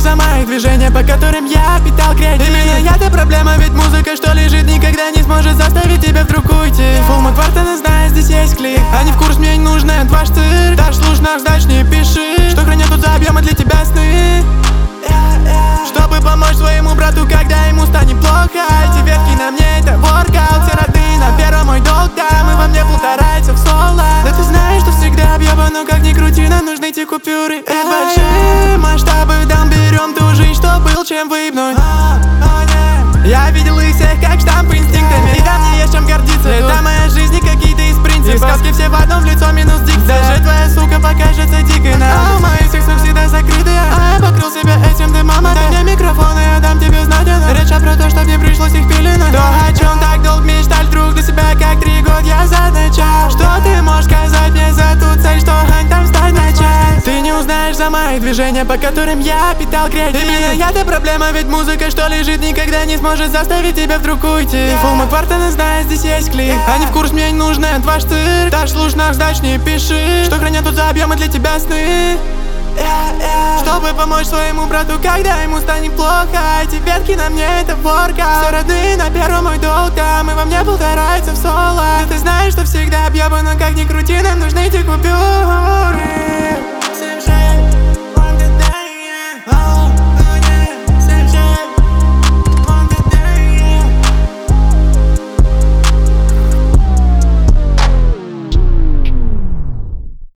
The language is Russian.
за мои движения, по которым я питал креатив. Именно это проблема, ведь музыка, что лежит, никогда не сможет заставить тебя вдруг уйти. Фул Маквартена знает, здесь есть клик. Они в курс, мне не нужен два штырь. Дашь слушно, сдач, не пиши, что хранят тут за объемы для тебя сны. Чтобы помочь своему брату, когда ему станет плохо. Эти ветки на мне, это воркаут. Все родные на первом, мой долг, там. И во мне полторается в соло. Да ты знаешь, что всегда объеба, но как ни крути, нам нужны те купюры. Это большие масштабы, дам, берем ту жизнь, что был, чем выебнуть. Я видел их всех, как штампы инстинктами. И там не есть чем гордиться. Это моя жизнь и какие-то из принципов. И сказки все в одном, в лицо минус дикция. Даже твоя сука покажется дикой нам. Мои сексы всегда закрыты, а я покрыл себя этим дымом. Дай мне микрофон, и я дам тебе знать. Речь про то, что мне пришлось их пеленать. То, о чем так долго мечтать, друг, для себя как 3 года я задачал. Что ты можешь сказать мне за ту цель, что хань там стать начать? Ты не узнаешь за мои движения, по которым я питал креатив. Именно это проблема, ведь музыка, что лежит, никогда не сможет заставить тебя вдруг уйти. Фул Маквартена знает, здесь есть клик. Они в курс, мне не нужны два штырь. Дашь слушно, сдач, не пиши, что хранят тут за объемы для тебя сны. Чтобы помочь своему брату, когда ему станет плохо. Эти ветки на мне, это ворка. Все родные на первом, мой долг, там. И во мне полторается в соло. Да ты знаешь, что всегда объеба, но как ни крути, нам нужны эти купюры.